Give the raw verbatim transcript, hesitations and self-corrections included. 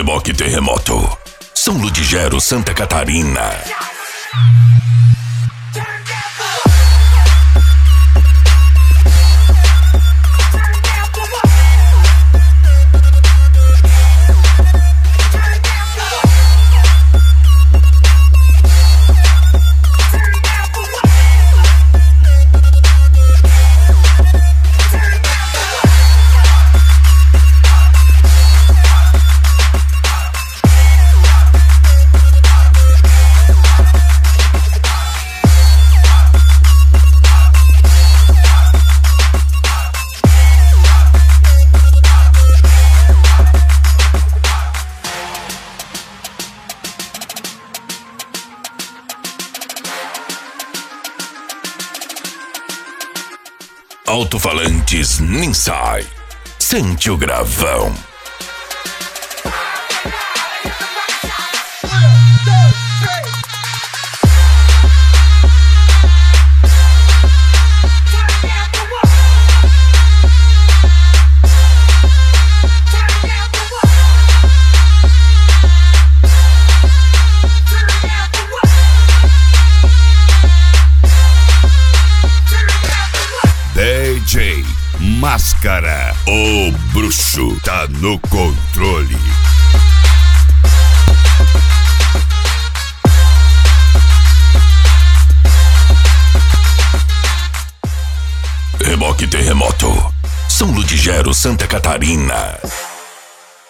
Reboque Terremoto, São Ludgero, Santa Catarina. Alto-falantes Ninsai. Sente o gravão. D J Máscara, o bruxo, tá no controle. Reboque Terremoto, São Ludgero, Santa Catarina.